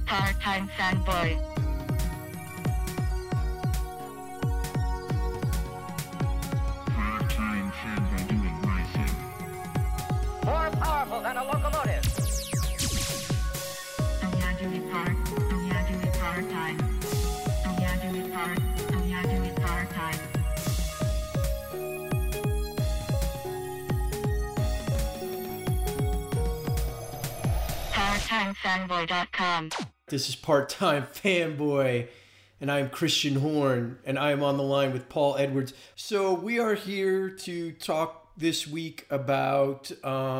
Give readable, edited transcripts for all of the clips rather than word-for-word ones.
Part-time fanboy. Part-time fanboy doing my thing. More powerful than a locomotive. Part-time. PartTimeFanboy.com. This is Part-Time Fanboy, and I'm Christian Horn, and I am on the line with Paul Edwards. So we are here to talk this week about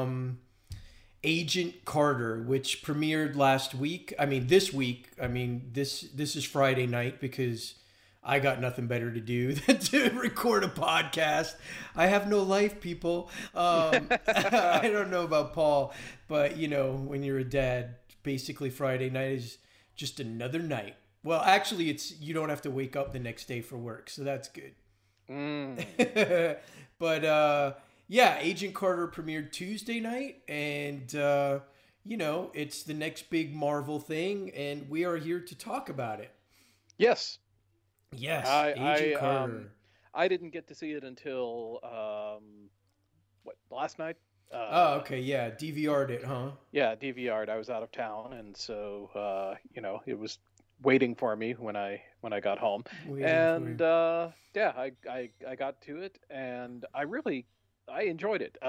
Agent Carter, which premiered last week. This week. This is Friday night because I got nothing better to do than to record a podcast. I have no life, people. I don't know about Paul, but when you're a dad, basically Friday night is just another night. Well, actually, you don't have to wake up the next day for work, so that's good. But Agent Carter premiered Tuesday night, and it's the next big Marvel thing, and we are here to talk about it. Yes. Yes, Agent Carter. I didn't get to see it until last night. Okay, yeah, DVR'd it, huh? Yeah, DVR'd. I was out of town, and so it was waiting for me when I got home. I got to it, and I enjoyed it.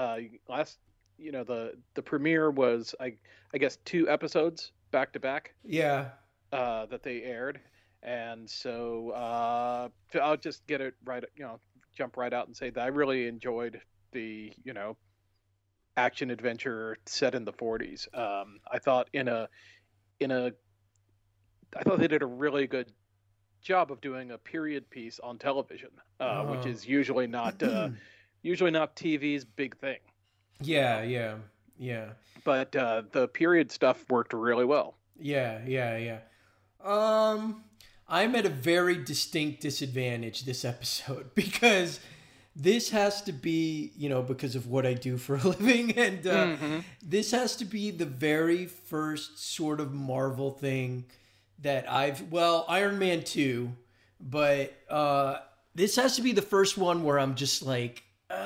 The premiere was I guess 2 episodes back to back. Yeah. That they aired. And so I'll just get it right, jump right out and say that I really enjoyed the, action adventure set in the 40s. I thought I thought they did a really good job of doing a period piece on television, which is usually not TV's big thing. Yeah. But the period stuff worked really well. Yeah. I'm at a very distinct disadvantage this episode because this has to be, because of what I do for a living, and this has to be the very first sort of Marvel thing that Iron Man 2, but this has to be the first one where I'm just like,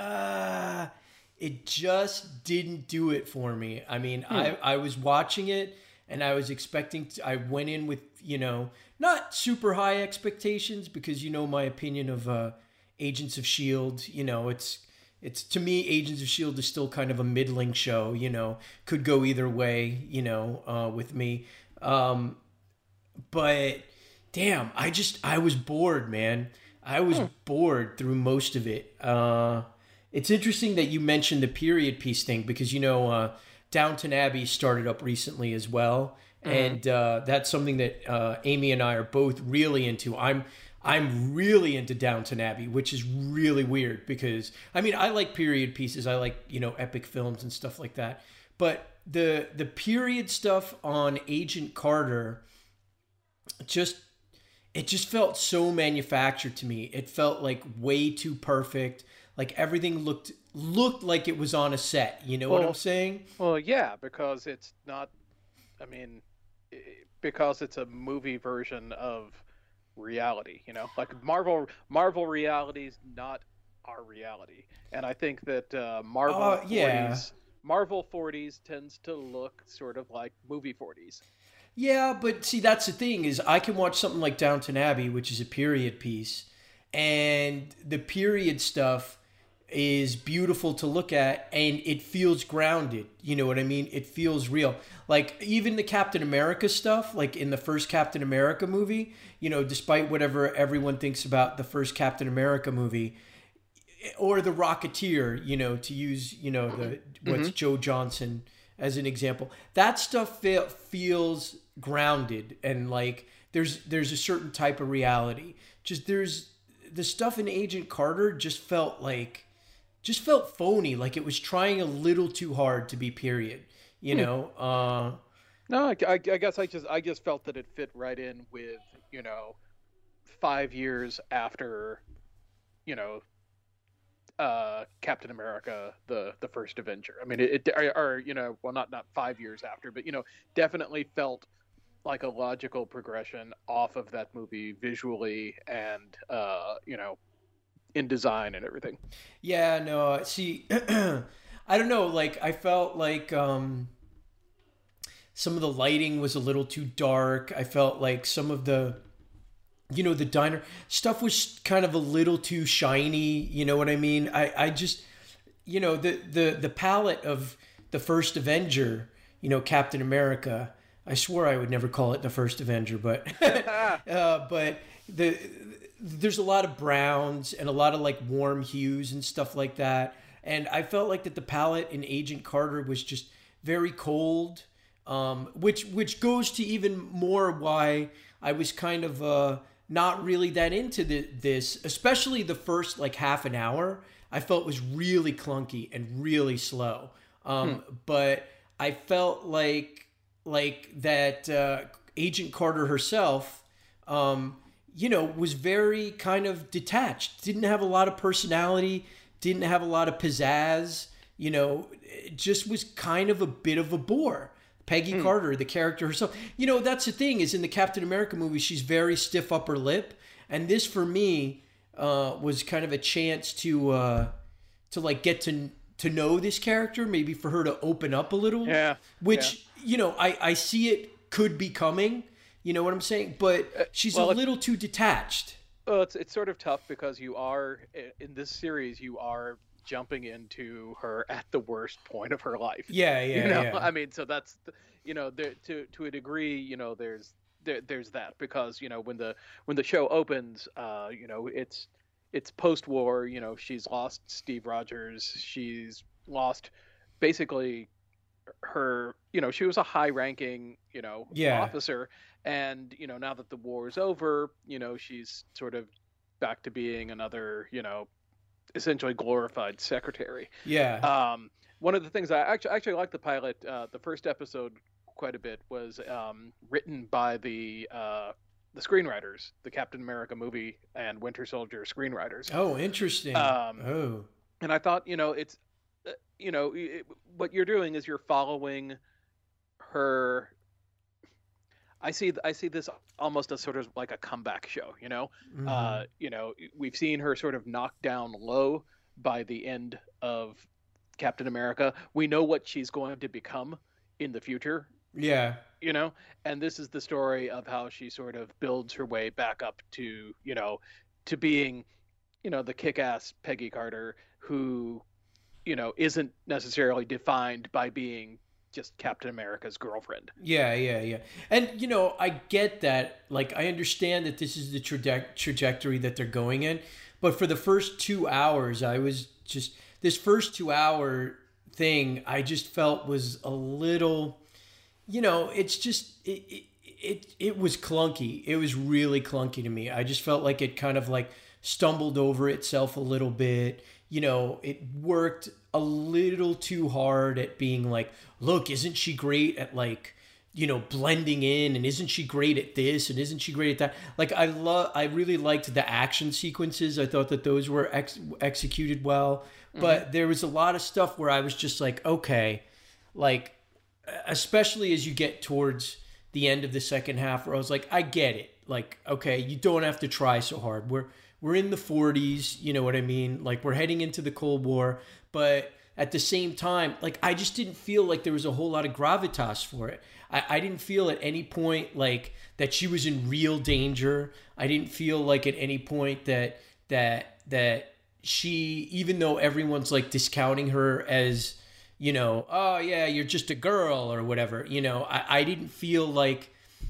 it just didn't do it for me. I was watching it, and I was expecting I went in with, not super high expectations because my opinion of Agents of S.H.I.E.L.D. It's to me, Agents of S.H.I.E.L.D. is still kind of a middling show, could go either way, with me. But damn, I was bored, man. I was bored through most of it. It's interesting that you mentioned the period piece thing because, Downton Abbey started up recently as well. And that's something that Amy and I are both really into. I'm really into Downton Abbey, which is really weird because, I like period pieces. I like, epic films and stuff like that. But the period stuff on Agent Carter, it just felt so manufactured to me. It felt like way too perfect. Like everything looked like it was on a set. You know what I'm saying? Well, yeah, because it's not. Because it's a movie version of reality. Like Marvel reality is not our reality, and I think that Marvel 40s tends to look sort of like movie 40s. Yeah, but see, that's the thing is I can watch something like Downton Abbey, which is a period piece, and the period stuff is beautiful to look at and it feels grounded. You know what I mean? It feels real. Like even the Captain America stuff, like in the first Captain America movie, despite whatever everyone thinks about the first Captain America movie, or the Rocketeer, to use, what's Joe Johnson as an example, that stuff feels grounded and like there's a certain type of reality. Just there's the stuff in Agent Carter just felt phony, like it was trying a little too hard to be period, No, I guess I just felt that it fit right in with 5 years after Captain America, the first Avenger. Not 5 years after, but definitely felt like a logical progression off of that movie visually and in design and everything. Yeah, no, see, I don't know, like, I felt like some of the lighting was a little too dark. I felt like some of the, the diner stuff was kind of a little too shiny. You know what I mean? I just, the palette of the first Avenger, Captain America. I swore I would never call it the first Avenger, but but there's a lot of browns and a lot of like warm hues and stuff like that. And I felt like that the palette in Agent Carter was just very cold, which goes to even more why I was kind of not really that into this, especially the first like half an hour. I felt was really clunky and really slow. But I felt like that Agent Carter herself, was very kind of detached. Didn't have a lot of personality. Didn't have a lot of pizzazz. It just was kind of a bit of a bore. Peggy Carter, the character herself. That's the thing is in the Captain America movie, she's very stiff upper lip. And this for me was kind of a chance to like get to know this character, maybe for her to open up a little. Yeah. Which, I see it could be coming. You know what I'm saying? But she's a little too detached. Well, it's sort of tough because you are in this series. You are jumping into her at the worst point of her life. Yeah. I mean, so that's to a degree. There's that because when the show opens, it's post-war. She's lost Steve Rogers. She's lost basically her. She was a high-ranking officer. And, now that the war is over, she's sort of back to being another, essentially glorified secretary. Yeah. One of the things I actually liked the pilot, the first episode quite a bit was written by the screenwriters, the Captain America movie and Winter Soldier screenwriters. Oh, interesting. And I thought, it's, what you're doing is you're following her. I see this almost as sort of like a comeback show, we've seen her sort of knocked down low by the end of Captain America. We know what she's going to become in the future. Yeah. And this is the story of how she sort of builds her way back up to, to being, the kick-ass Peggy Carter who, isn't necessarily defined by being just Captain America's girlfriend. Yeah. And, I get that. Like, I understand that this is the trajectory that they're going in. But for the first 2 hours, this first 2 hour thing, I just felt was a little, it's just, it was clunky. It was really clunky to me. I just felt like it kind of like stumbled over itself a little bit. It worked a little too hard at being like, look, isn't she great at like, blending in, and isn't she great at this, and isn't she great at that? Like, I really liked the action sequences. I thought that those were executed well, but there was a lot of stuff where I was just like, okay, like, especially as you get towards the end of the second half, where I was like, I get it. Like, okay, you don't have to try so hard. We're in the 40s, you know what I mean? Like, we're heading into the Cold War, but at the same time, like, I just didn't feel like there was a whole lot of gravitas for it. I didn't feel at any point like that she was in real danger. I didn't feel like at any point that she, even though everyone's like discounting her as, oh yeah, you're just a girl or whatever, I didn't feel like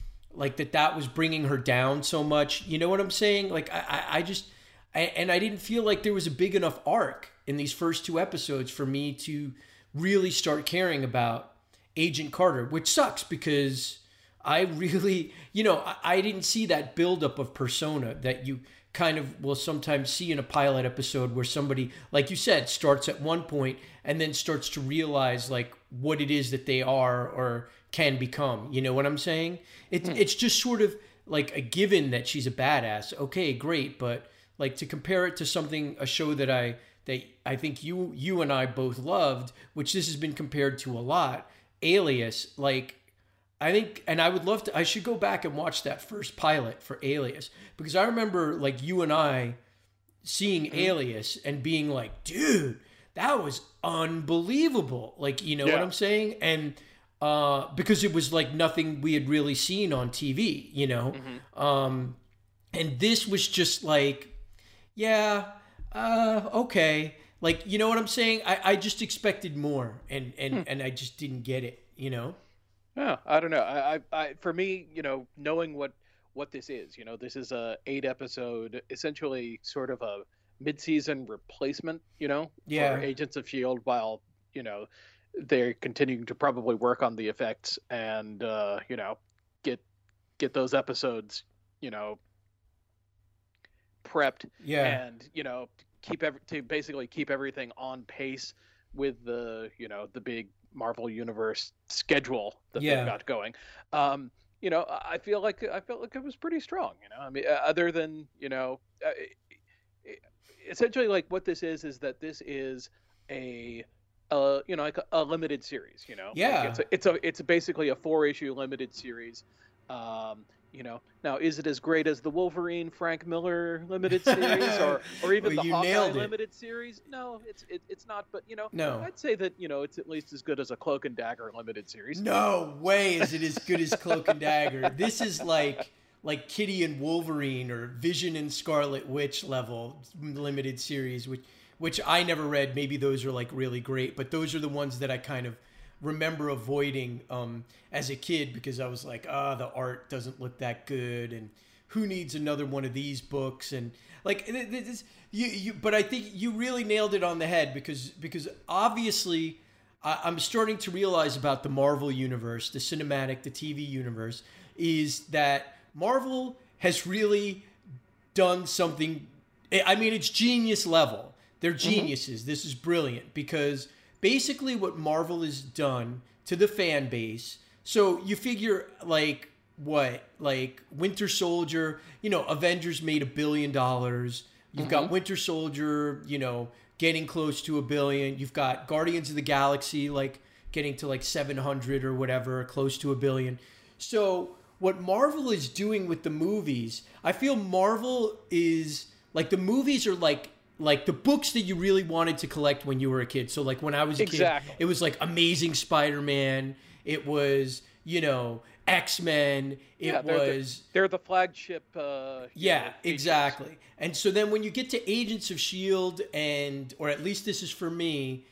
that was bringing her down so much. You know what I'm saying? Like, I didn't feel like there was a big enough arc in these first 2 episodes for me to really start caring about Agent Carter, which sucks because I really, I didn't see that buildup of persona that you kind of will sometimes see in a pilot episode where somebody, like you said, starts at one point and then starts to realize like what it is that they are or can become. You know what I'm saying? It's just sort of like a given that she's a badass. Okay, great. But like to compare it to a show that I think you and I both loved, which this has been compared to a lot, Alias, like and I would love to. I should go back and watch that first pilot for Alias, because I remember like you and I seeing Alias and being like, dude, that was unbelievable. Like, you know what I'm saying? And because it was like nothing we had really seen on TV, you know? And this was just like, okay. Like, you know what I'm saying? I just expected more, and I just didn't get it, you know? Yeah, I don't know. I for me, you know, knowing what this is, you know, this is a 8-episode, essentially sort of a mid-season replacement, you know, for Agents of S.H.I.E.L.D., while, you know, they're continuing to probably work on the effects and, you know, get those episodes, you know, prepped and, you know, basically keep everything on pace with the, you know, the big Marvel Universe schedule that they've got going. You know, I felt like it was pretty strong, you know. I mean, other than, you know, essentially like what this is that this is a you know, like a limited series, you know. Yeah. Like it's basically a 4-issue limited series. You know, now is it as great as the Wolverine Frank Miller limited series or even the Hawkeye limited series? No, it's not. But you know, I'd say that, you know, it's at least as good as a Cloak and Dagger limited series. No way is it as good as Cloak and Dagger. This is like Kitty and Wolverine or Vision and Scarlet Witch level limited series, which I never read. Maybe those are like really great, but those are the ones that I kind of remember avoiding as a kid, because I was like, the art doesn't look that good, and who needs another one of these books? And like this, but I think you really nailed it on the head, because obviously I'm starting to realize about the Marvel universe, the cinematic, the TV universe, is that Marvel has really done something. I mean, it's genius level. They're geniuses. This is brilliant, because basically what Marvel has done to the fan base. So you figure like Winter Soldier, you know, Avengers made $1 billion. You've got Winter Soldier, you know, getting close to $1 billion. You've got Guardians of the Galaxy, like getting to like 700 or whatever, close to $1 billion. So what Marvel is doing with the movies, I feel Marvel is like, the movies are like the books that you really wanted to collect when you were a kid. So like when I was a kid, it was like Amazing Spider-Man. It was, you know, X-Men. They're the flagship. Exactly. And so then when you get to Agents of S.H.I.E.L.D. or at least this is for me,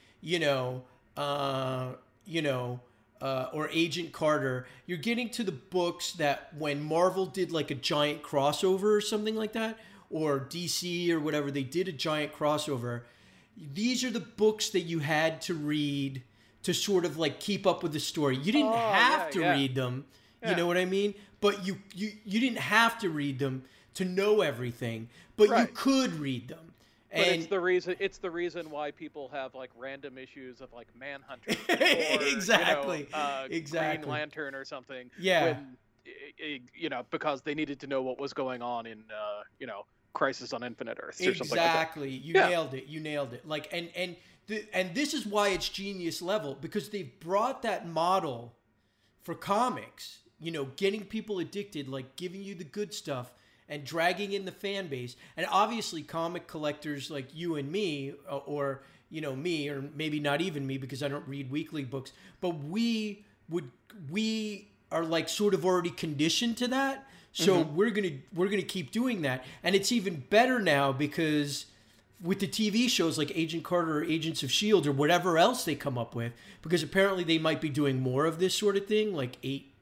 or Agent Carter, you're getting to the books that when Marvel did like a giant crossover or something like that, or DC or whatever, they did a giant crossover. These are the books that you had to read to sort of like keep up with the story. You didn't have to read them, you know what I mean? But you didn't have to read them to know everything, but you could read them. But it's the reason why people have like random issues of like Manhunter or exactly. Green Lantern or something. Yeah. When, you know, because they needed to know what was going on in you know, Crisis on Infinite Earths or something like that. Exactly. You nailed it. Like, and this is why it's genius level, because they've brought that model for comics, you know, getting people addicted, like giving you the good stuff and dragging in the fan base. And obviously comic collectors like you and me, or, you know, me, or maybe not even me because I don't read weekly books, but we are like sort of already conditioned to that. So we're gonna keep doing that, and it's even better now because with the TV shows like Agent Carter or Agents of S.H.I.E.L.D. or whatever else they come up with, because apparently they might be doing more of this sort of thing, like eight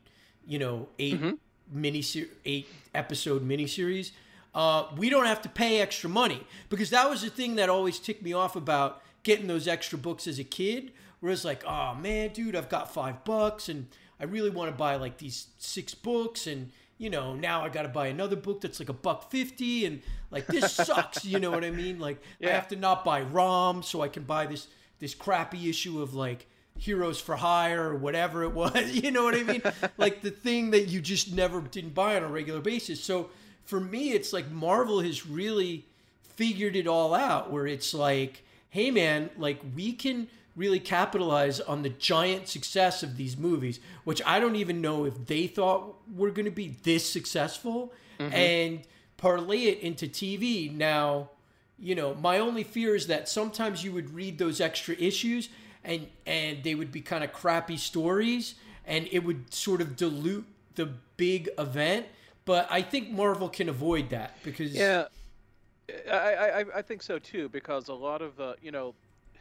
episode miniseries. We don't have to pay extra money, because that was the thing that always ticked me off about getting those extra books as a kid, where it's like, oh man, dude, I've got $5 and I really want to buy like these 6 books, and you know, now I got to buy another book that's like $1.50, and like this sucks. You know what I mean? Like I have to not buy ROM so I can buy this crappy issue of like Heroes for Hire or whatever it was. You know what I mean? Like the thing that you just never didn't buy on a regular basis. So for me, it's like Marvel has really figured it all out, where it's like, hey man, like we can really capitalize on the giant success of these movies, which I don't even know if they thought were going to be this successful, and parlay it into TV. Now, you know, my only fear is that sometimes you would read those extra issues and they would be kind of crappy stories, and it would sort of dilute the big event. But I think Marvel can avoid that because I think so too, because a lot of you know,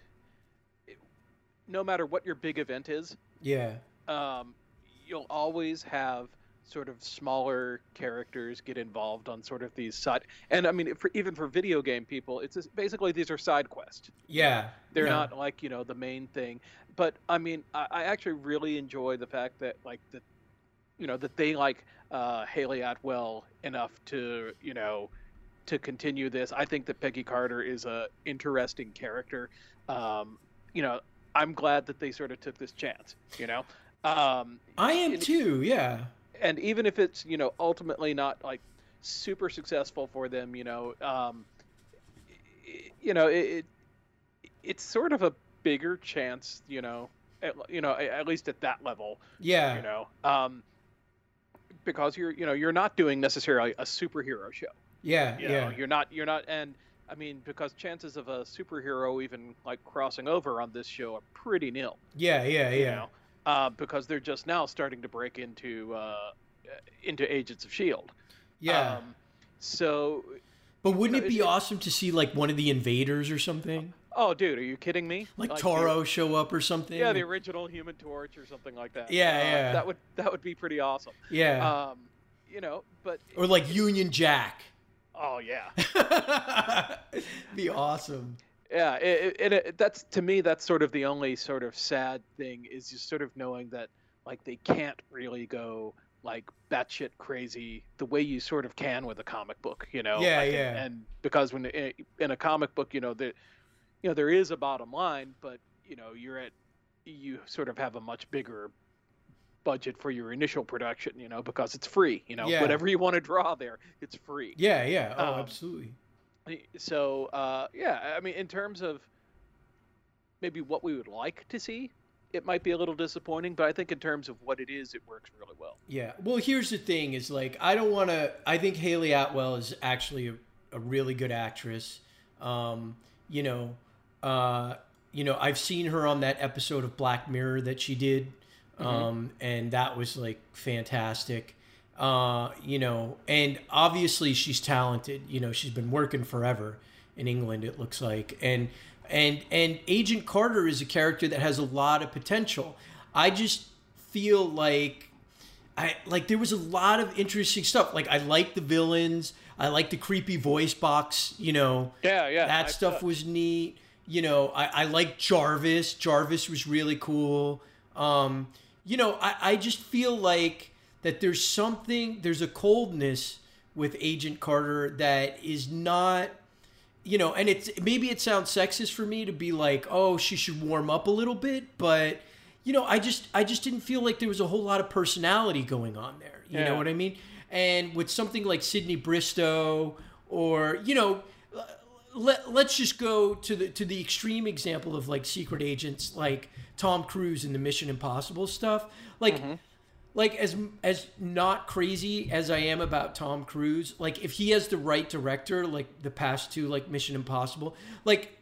no matter what your big event is, you'll always have sort of smaller characters get involved on sort of these side. And I mean, even for video game people, it's just, basically these are side quests. Yeah, they're not like, you know, the main thing. But I mean, I actually really enjoy the fact that like that, you know, that they like Haley Atwell enough to, you know, to continue this. I think that Peggy Carter is a interesting character. You know, I'm glad that they sort of took this chance, you know. I am too, yeah. And even if it's, you know, ultimately not like super successful for them, you know, it's sort of a bigger chance, you know, at least at that level, you know, because you're not doing necessarily a superhero show. Yeah, you know, you're not, and I mean, because chances of a superhero even like crossing over on this show are pretty nil. Yeah. You know? Because they're just now starting to break into Agents of S.H.I.E.L.D. Yeah. So. But wouldn't it be awesome to see like one of the Invaders or something? Oh, dude, are you kidding me? Like Toro show up or something? Yeah, the original Human Torch or something like that. Yeah. That would be pretty awesome. Yeah. You know, but. Or like Union Jack. Oh yeah. Be awesome. Yeah, that's, to me, that's sort of the only sort of sad thing, is just sort of knowing that like they can't really go like batshit crazy the way you sort of can with a comic book, you know. Yeah, like, yeah. And because when in a comic book, you know, there is a bottom line, but you know, you sort of have a much bigger budget for your initial production, you know, because it's free, you know. Yeah. Whatever you want to draw there, it's free. Yeah. Oh, absolutely. So, I mean, in terms of maybe what we would like to see, it might be a little disappointing, but I think in terms of what it is, it works really well. Yeah. Well, here's the thing is like, I think Haley Atwell is actually a really good actress. You know, I've seen her on that episode of Black Mirror that she did. And that was like fantastic. You know, and obviously she's talented, you know, she's been working forever in England, it looks like. And Agent Carter is a character that has a lot of potential. I just feel like there was a lot of interesting stuff. Like I like the villains. I like the creepy voice box, you know. Yeah. That stuff was neat. You know, I like Jarvis. Jarvis was really cool. You know, I just feel like that there's a coldness with Agent Carter that is not, you know, and maybe it sounds sexist for me to be like, oh, she should warm up a little bit, but you know, I just didn't feel like there was a whole lot of personality going on there. You know what I mean? And with something like Sydney Bristow, or you know, let's just go to the extreme example of like secret agents like Tom Cruise in the Mission Impossible stuff. Like, like as not crazy as I am about Tom Cruise, like if he has the right director, like the past two, like Mission Impossible, like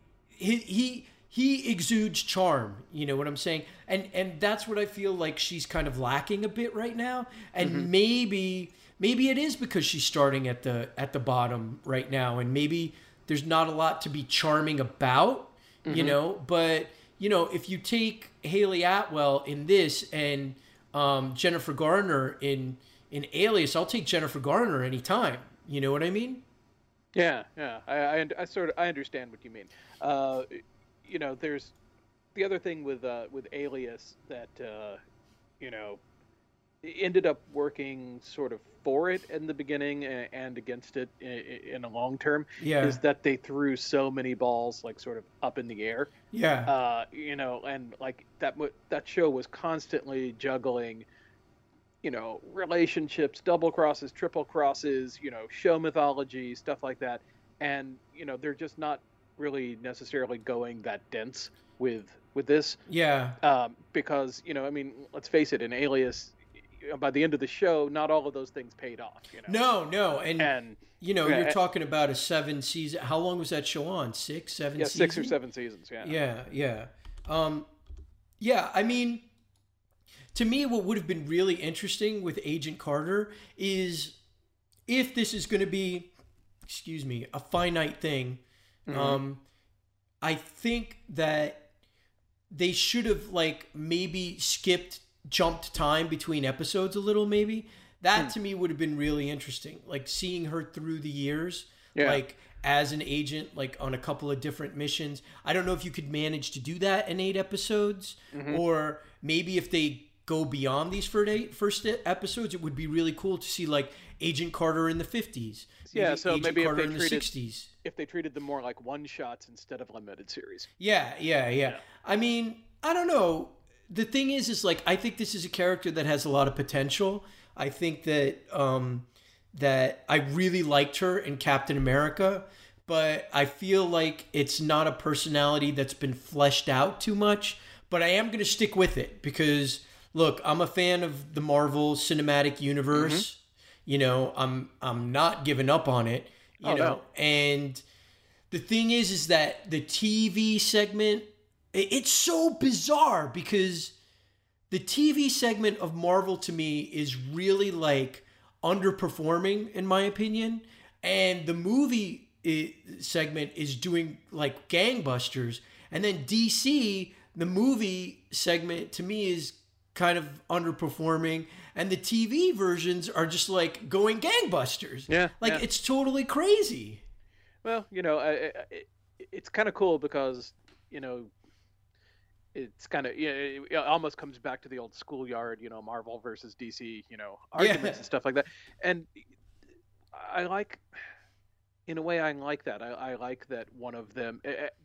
he exudes charm. You know what I'm saying? And that's what I feel like she's kind of lacking a bit right now. And maybe it is because she's starting at the bottom right now, and maybe there's not a lot to be charming about, you know. But you know, if you take Haley Atwell in this and Jennifer Garner in Alias, I'll take Jennifer Garner anytime. You know what I mean? Yeah. I understand what you mean. You know, there's the other thing with Alias that you know, ended up working sort of for it in the beginning and against it in a long term. Yeah. Is that they threw so many balls like sort of up in the air. Yeah. You know, and like that show was constantly juggling, you know, relationships, double crosses, triple crosses, you know, show mythology, stuff like that. And, you know, they're just not really necessarily going that dense with this. Yeah. Because I mean, let's face it, in Alias, by the end of the show, not all of those things paid off. No, and you're talking about a 7 season. How long was that show on? 6, 7 seasons? 6 or 7 seasons. Yeah. I mean, to me, what would have been really interesting with Agent Carter is if this is going to be, a finite thing. I think that they should have maybe jumped time between episodes a little, maybe. That to me would have been really interesting. Seeing her through the years, as an agent, on a couple of different missions. I don't know if you could manage to do that in 8 episodes, or maybe if they go beyond these first episodes, it would be really cool to see Agent Carter in the 50s. Yeah, so Agent maybe Carter if they in the treated 60s. If they treated them more like one-shots instead of limited series. Yeah. I mean, I don't know. The thing is I think this is a character that has a lot of potential. I think that that I really liked her in Captain America, but I feel like it's not a personality that's been fleshed out too much. But I am going to stick with it because, look, I'm a fan of the Marvel Cinematic Universe. I'm not giving up on it. You know, no. And the thing is that the TV segment, it's so bizarre because the TV segment of Marvel to me is really underperforming in my opinion, and the movie segment is doing gangbusters, and then DC, the movie segment to me is kind of underperforming, and the TV versions are just going gangbusters. It's totally crazy. Well, it's kind of cool because it's kind of it almost comes back to the old schoolyard, Marvel versus DC, arguments and stuff like that. And I like, in a way, I like that. I like that one of them,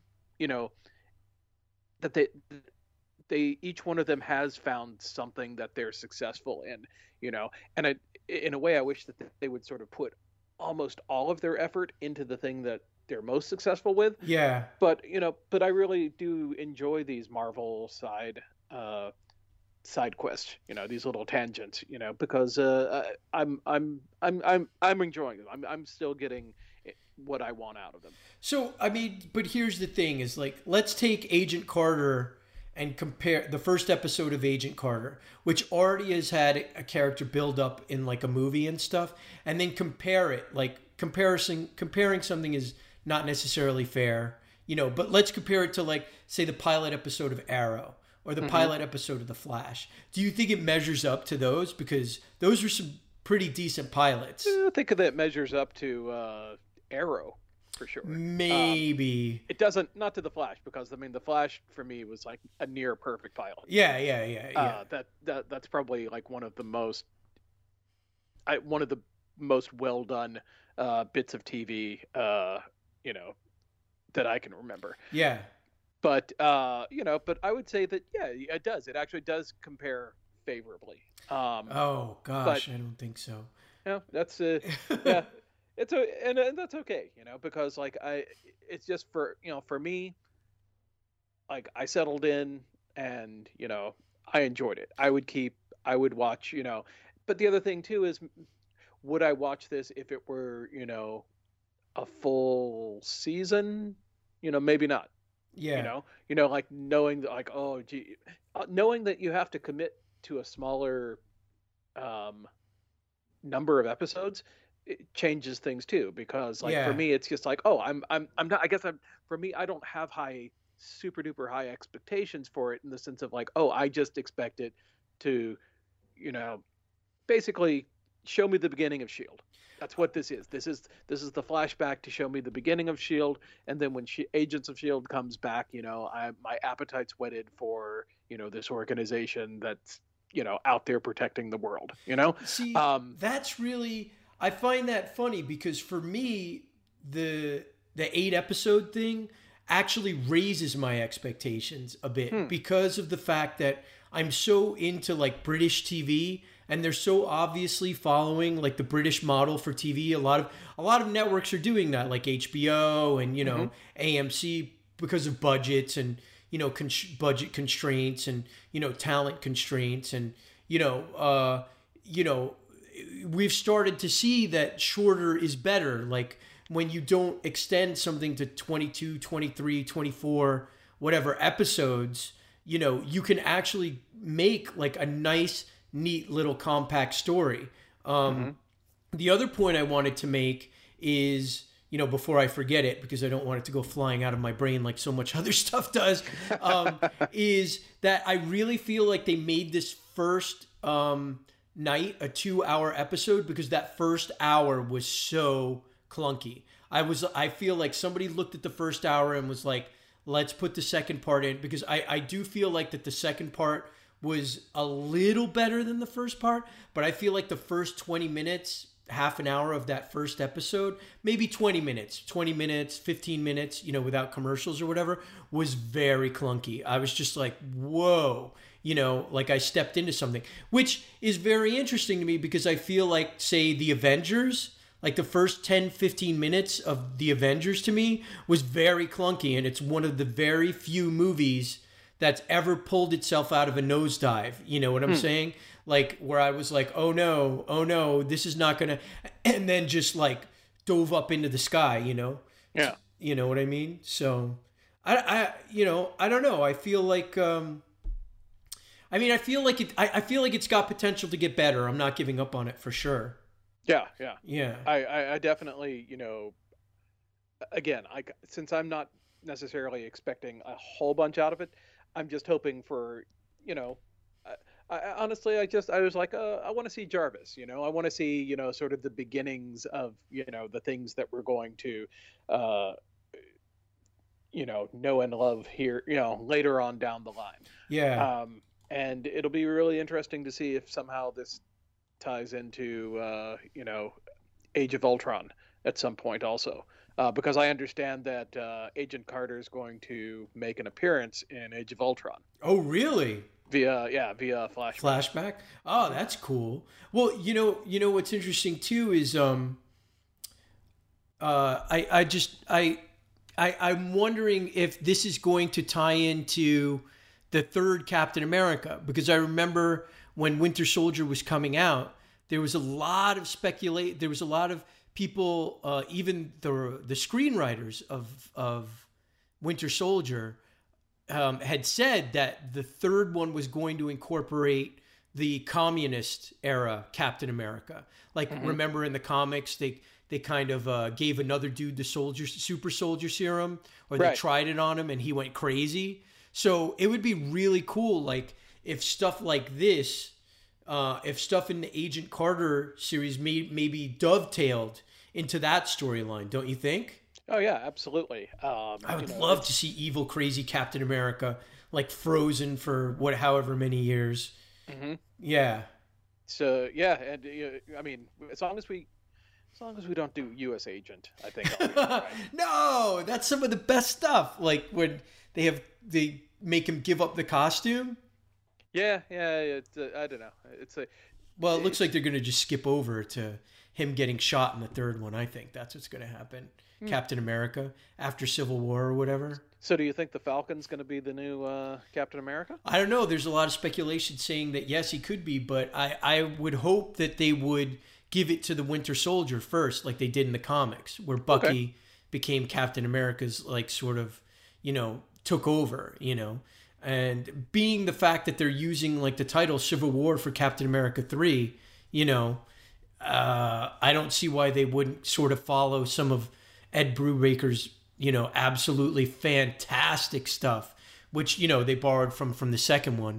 that they each one of them has found something that they're successful in, and in a way, I wish that they would sort of put almost all of their effort into the thing that they're most successful with. Yeah. But I really do enjoy these Marvel side quests, these little tangents, because I'm enjoying them. I'm still getting what I want out of them. So, I mean, but here's the thing is let's take Agent Carter and compare the first episode of Agent Carter, which already has had a character build up in a movie and stuff, and then compare it. Comparing something is not necessarily fair, but let's compare it to say the pilot episode of Arrow or the pilot episode of The Flash. Do you think it measures up to those? Because those are some pretty decent pilots. I think that it measures up to Arrow for sure. Maybe. It doesn't, not to The Flash, because I mean The Flash for me was a near perfect pilot. Yeah. That's probably one of the most well done bits of TV that I can remember. Yeah. But but I would say that it does. It actually does compare favorably. Oh gosh, I don't think so. Yeah, that's yeah. It's and that's okay, because it's just for me, I settled in and I enjoyed it. I would watch, but the other thing too is, would I watch this if it were, a full season? Maybe not. Yeah. Knowing that oh gee, knowing that you have to commit to a smaller number of episodes, it changes things too, because for me it's just I'm not, I guess for me I don't have super duper high expectations for it, in the sense of I just expect it to basically show me the beginning of S.H.I.E.L.D. That's what this is. This is the flashback to show me the beginning of S.H.I.E.L.D. And then when Agents of S.H.I.E.L.D. comes back, my appetite's whetted for this organization that's out there protecting the world. See, that's really, I find that funny, because for me the 8 episode thing actually raises my expectations a bit, because of the fact that I'm so into British TV, and they're so obviously following the British model for TV. A lot of networks are doing that, like HBO and AMC, because of budgets and budget constraints and, talent constraints. And, we've started to see that shorter is better. Like when you don't extend something to 22, 23, 24, whatever episodes, you can actually make like a nice, neat little compact story. The other point I wanted to make is, before I forget it, because I don't want it to go flying out of my brain like so much other stuff does, is that I really feel like they made this first night a 2-hour episode because that first hour was so clunky. I feel like somebody looked at the first hour and was like, let's put the second part in, because I do feel like that the second part was a little better than the first part, but I feel like the first 20 minutes, half an hour of that first episode, maybe 20 minutes, 15 minutes, without commercials or whatever, was very clunky. I was just like, whoa, like I stepped into something, which is very interesting to me because I feel like, say, The Avengers, like the first 10, 15 minutes of The Avengers to me was very clunky. And it's one of the very few movies that's ever pulled itself out of a nosedive. You know what I'm saying? Like where I was like, oh no, this is not going to, and then just like dove up into the sky, Yeah. You know what I mean? So I don't know. I feel like, I feel like it's got potential to get better. I'm not giving up on it for sure. Yeah. Yeah. I definitely, again, since I'm not necessarily expecting a whole bunch out of it, I'm just hoping for, honestly, I was like, I want to see Jarvis, I want to see, sort of the beginnings of, the things that we're going to, know and love here, later on down the line. Yeah. And it'll be really interesting to see if somehow this ties into, Age of Ultron at some point also. Because I understand that Agent Carter is going to make an appearance in Age of Ultron. Oh, really? Via flashback. Flashback? Oh, that's cool. Well, what's interesting too is I'm wondering if this is going to tie into the third Captain America, because I remember when Winter Soldier was coming out, there was a lot of there was a lot of people, even the screenwriters of Winter Soldier, had said that the third one was going to incorporate the communist era Captain America. Like, remember in the comics, they kind of gave another dude the super soldier serum, or they tried it on him and he went crazy. So it would be really cool, like, if stuff like this, if stuff in the Agent Carter series maybe dovetailed into that storyline, don't you think? Oh yeah, absolutely. I would love to see evil, crazy Captain America, like frozen for however many years. Yeah. So yeah, and as long as we don't do U.S. Agent, I think. I'll be all right. No, that's some of the best stuff. Like when they make him give up the costume. Yeah. I don't know. It looks like they're going to just skip over to him getting shot in the third one. I think that's what's going to happen. Captain America after Civil War or whatever. So do you think the Falcon's going to be the new Captain America? I don't know. There's a lot of speculation saying that yes, he could be, but I would hope that they would give it to the Winter Soldier first, like they did in the comics, where Bucky became Captain America's, like, sort of, took over, and being the fact that they're using like the title Civil War for Captain America 3, I don't see why they wouldn't sort of follow some of Ed Brubaker's, absolutely fantastic stuff, which, they borrowed from the second one,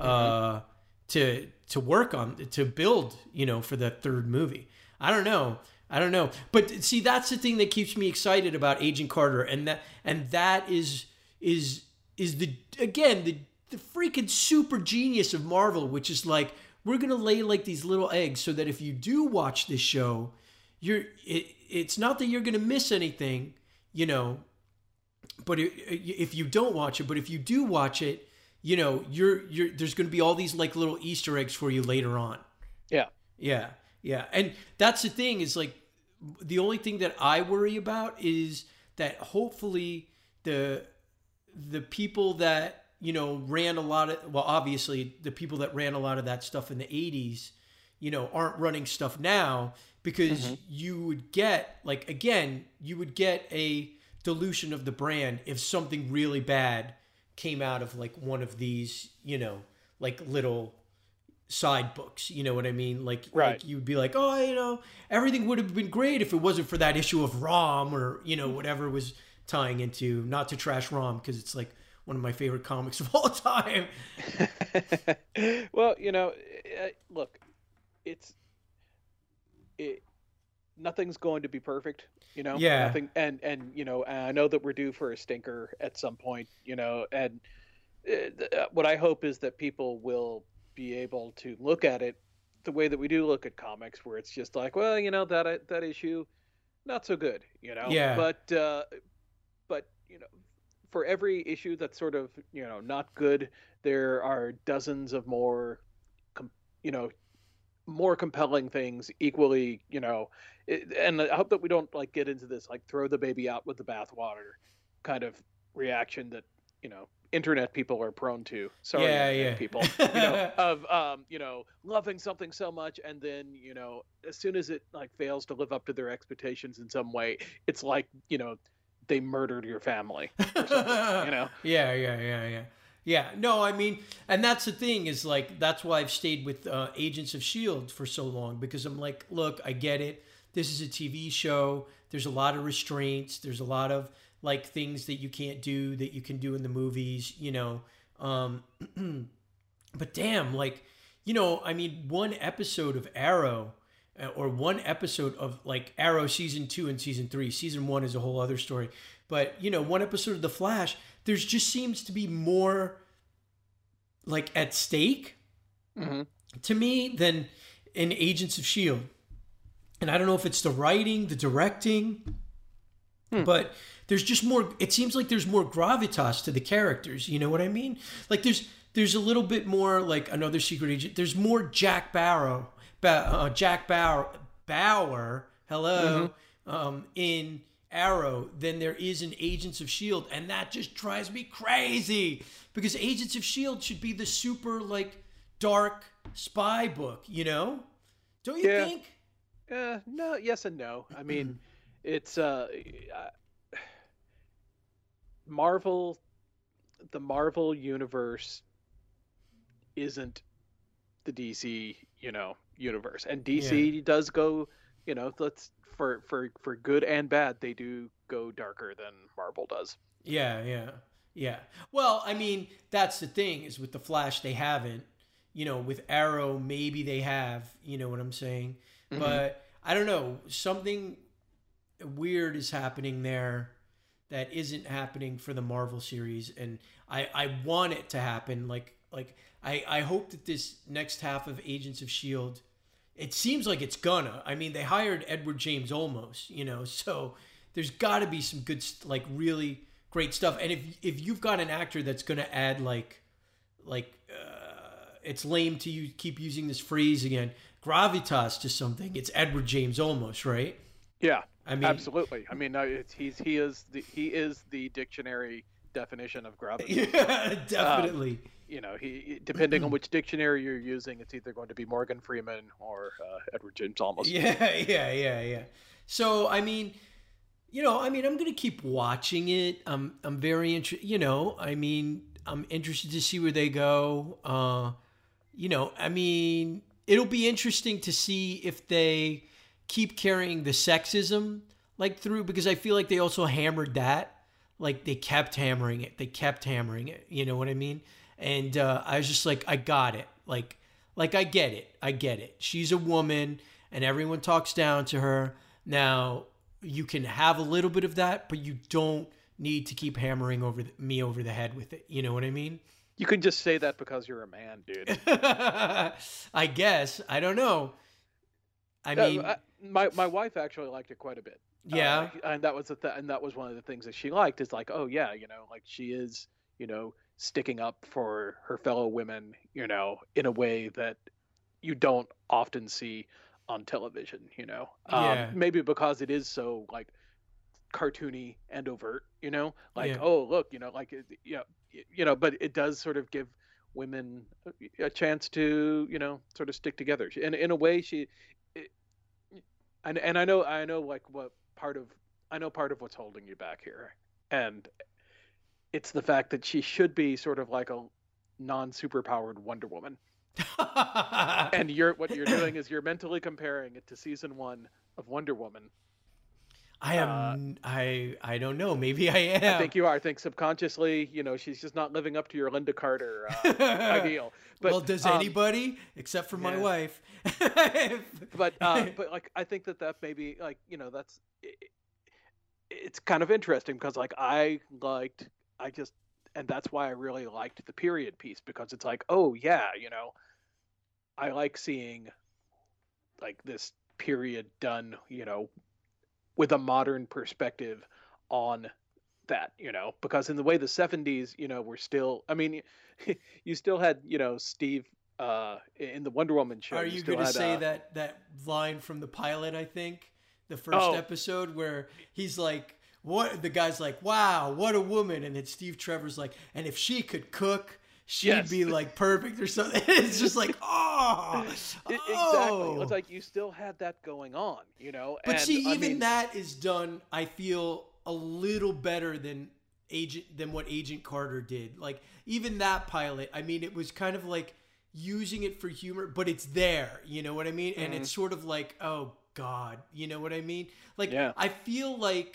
to work on, to build, for the third movie. I don't know. But see, that's the thing that keeps me excited about Agent Carter. And that is the freaking super genius of Marvel, which is like, we're going to lay like these little eggs so that if you do watch this show, it's not that you're going to miss anything, but if you don't watch it, but if you do watch it, there's going to be all these like little Easter eggs for you later on. Yeah. And that's the thing, is like, the only thing that I worry about is that hopefully the the people that, you know, ran a lot of, well, obviously the people that ran a lot of that stuff in the 80s, you know, aren't running stuff now, because you would get, like, again, you would get a dilution of the brand if something really bad came out of like one of these, you know, like little side books, you know what I mean? Like, Right. like you'd be like, oh, you know, everything would have been great if it wasn't for that issue of Rom, or, you know, whatever was tying into, not to trash Rom, because it's like one of my favorite comics of all time. Well, you know, look, nothing's going to be perfect, you know. Yeah. Nothing, and you know, I know that we're due for a stinker at some point, you know, and what I hope is that people will be able to look at it the way that we do look at comics, where it's just like, well, you know, that issue, not so good, you know. Yeah. But you know, for every issue that's sort of, you know, not good, there are dozens of more, you know, more compelling things equally, you know. And I hope that we don't like get into this like throw the baby out with the bathwater kind of reaction that, you know, internet people are prone to. Sorry, internet people, you know, of you know, loving something so much, and then, you know, as soon as it like fails to live up to their expectations in some way, it's like, you know, they murdered your family or something, you know. Yeah, no, I mean, and that's the thing, is like, that's why I've stayed with Agents of S.H.I.E.L.D. for so long, because I'm like, look, I get it. This is a TV show. There's a lot of restraints. There's a lot of like things that you can't do that you can do in the movies, you know. But damn, like, you know, I mean, one episode of Arrow, or one episode of like Arrow season 2 and season 3. Season 1 is a whole other story. But, you know, one episode of The Flash, there's just seems to be more like at stake to me than in Agents of S.H.I.E.L.D. And I don't know if it's the writing, the directing, but there's just more, it seems like there's more gravitas to the characters. You know what I mean? Like there's a little bit more like another secret agent. There's more Jack Bauer, hello, in Arrow than there is in Agents of S.H.I.E.L.D. And that just drives me crazy, because Agents of S.H.I.E.L.D. should be the super like dark spy book, you know? Don't you think? No, yes and no. I mean, it's Marvel, the Marvel universe isn't the DC, you know, universe. And DC does go, you know, let's for good and bad, they do go darker than Marvel does. Yeah. Well, I mean, that's the thing, is with the Flash they haven't. You know, with Arrow maybe they have, you know what I'm saying? But I don't know, something weird is happening there that isn't happening for the Marvel series, and I want it to happen. Like I hope that this next half of Agents of S.H.I.E.L.D., it seems like it's gonna. I mean, they hired Edward James Olmos, you know, so there's got to be some good, like really great stuff. And if you've got an actor that's gonna add like it's lame to keep using this phrase again, gravitas to something, it's Edward James Olmos, right? Yeah, I mean, absolutely. I mean, he is the dictionary definition of gravity. Yeah, definitely. You know, he depending on which dictionary you're using, it's either going to be Morgan Freeman or Edward James Olmos. Yeah. So I mean, you know, I'm gonna keep watching it. I'm very interested. You know, I mean, I'm interested to see where they go. You know, I mean, it'll be interesting to see if they keep carrying the sexism like through, because I feel like they also hammered that. Like they kept hammering it. You know what I mean? And I was just like, I got it. Like I get it. She's a woman and everyone talks down to her. Now, you can have a little bit of that, but you don't need to keep hammering me over the head with it. You know what I mean? You can just say that because you're a man, dude. I guess. I don't know. I mean, my wife actually liked it quite a bit. Yeah. And that was and that was one of the things that she liked, is like, oh yeah, you know, like she is, you know, sticking up for her fellow women, you know, in a way that you don't often see on television, you know. Yeah. Maybe because it is so like cartoony and overt, like, Yeah. oh, look, like, but it does sort of give women a chance to, sort of stick together. And in a way, it, and I know like I know part of what's holding you back here. And it's the fact that she should be sort of like a non-superpowered Wonder Woman. And what you're doing is you're mentally comparing it to season 1 of Wonder Woman. I am. I don't know. Maybe I am. I think you are. I think subconsciously, she's just not living up to your Linda Carter ideal. But, well, does anybody except for my wife? But like, I think that maybe, like, that's it's kind of interesting because, like, and that's why I really liked the period piece, because it's like, oh yeah, I like seeing like this period done, with a modern perspective on that, because in the way the 70s, were still, I mean, you still had, Steve in the Wonder Woman show. Are you going to say that line from the pilot, I think, the first episode, where he's like, what, the guy's like, wow, what a woman, and then Steve Trevor's like, and if she could cook, she'd be like perfect or something. It's just like, exactly. It's like you still had that going on, But and, see, even that is done, I feel, a little better than what Agent Carter did. Like, even that pilot, I mean, it was kind of like using it for humor, but it's there, you know what I mean? And it's sort of like, oh God, you know what I mean? Like, I feel like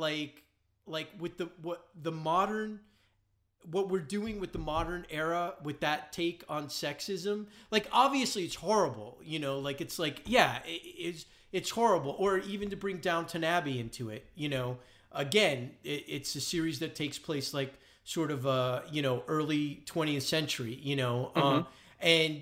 with the modern, what we're doing with the modern era, with that take on sexism, like, obviously it's horrible, like, it's like, yeah, it's horrible. Or even to bring Downton Abbey into it, again, it's a series that takes place like sort of early 20th century, and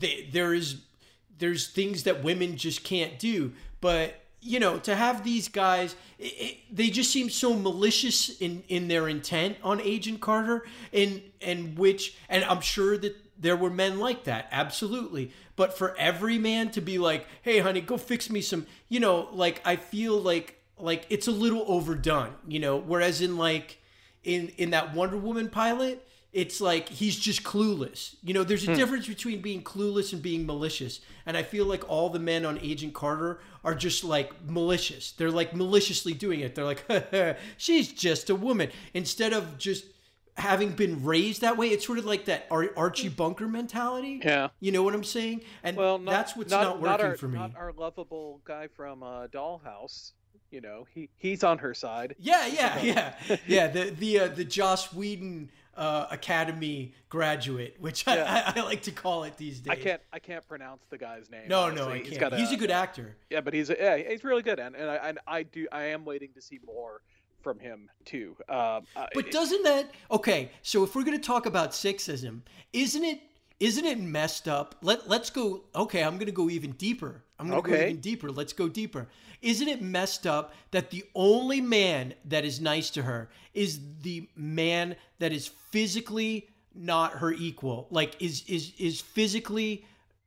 there's things that women just can't do. But to have these guys, they just seem so malicious in their intent on Agent Carter, and I'm sure that there were men like that, absolutely. But for every man to be like, hey, honey, go fix me some, like, I feel like it's a little overdone, whereas in that Wonder Woman pilot, it's like he's just clueless. There's a difference between being clueless and being malicious. And I feel like all the men on Agent Carter are just like malicious. They're like maliciously doing it. They're like, she's just a woman. Instead of just having been raised that way, it's sort of like that Archie Bunker mentality. Yeah. You know what I'm saying? And that's what's not working for me. Not our lovable guy from Dollhouse. He's on her side. Yeah. The Joss Whedon Academy graduate, which I like to call it these days. I can't pronounce the guy's name. No, I can't. He's a good actor. Yeah, but he's really good, and I am waiting to see more from him too. But doesn't that, okay? So if we're going to talk about sexism, isn't it messed up? Let's go. Okay, I'm going to go even deeper. Go even deeper. Let's go deeper. Isn't it messed up that the only man that is nice to her is the man that is physically not her equal? Like, is physically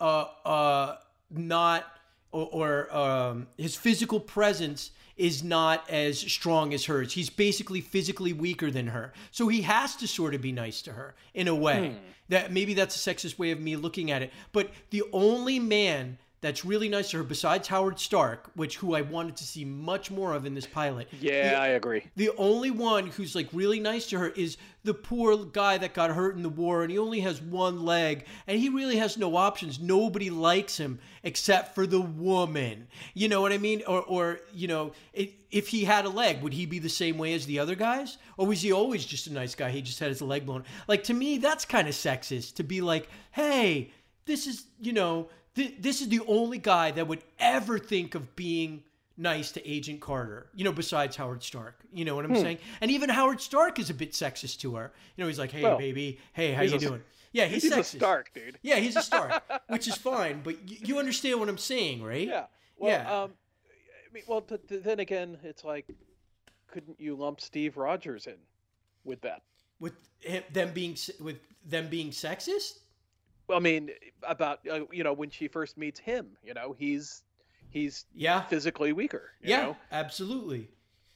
not, or his physical presence is not as strong as hers. He's basically physically weaker than her. So he has to sort of be nice to her in a way. That maybe that's a sexist way of me looking at it. But the only man that's really nice to her, besides Howard Stark, who I wanted to see much more of in this pilot. Yeah, I agree. The only one who's like really nice to her is the poor guy that got hurt in the war, and he only has one leg, and he really has no options. Nobody likes him except for the woman. You know what I mean? Or if he had a leg, would he be the same way as the other guys? Or was he always just a nice guy? He just had his leg blown. Like, to me, that's kind of sexist, to be like, hey, this is, this is the only guy that would ever think of being nice to Agent Carter, besides Howard Stark. You know what I'm saying? And even Howard Stark is a bit sexist to her. He's like, hey, baby. Hey, how you doing? Yeah, he's sexist. A Stark, dude. Yeah, he's a Stark, which is fine. But you understand what I'm saying, right? Yeah. Well, then again, it's like, couldn't you lump Steve Rogers in with that? With them being sexist? Well, I mean, about when she first meets him, he's physically weaker. You know? Absolutely.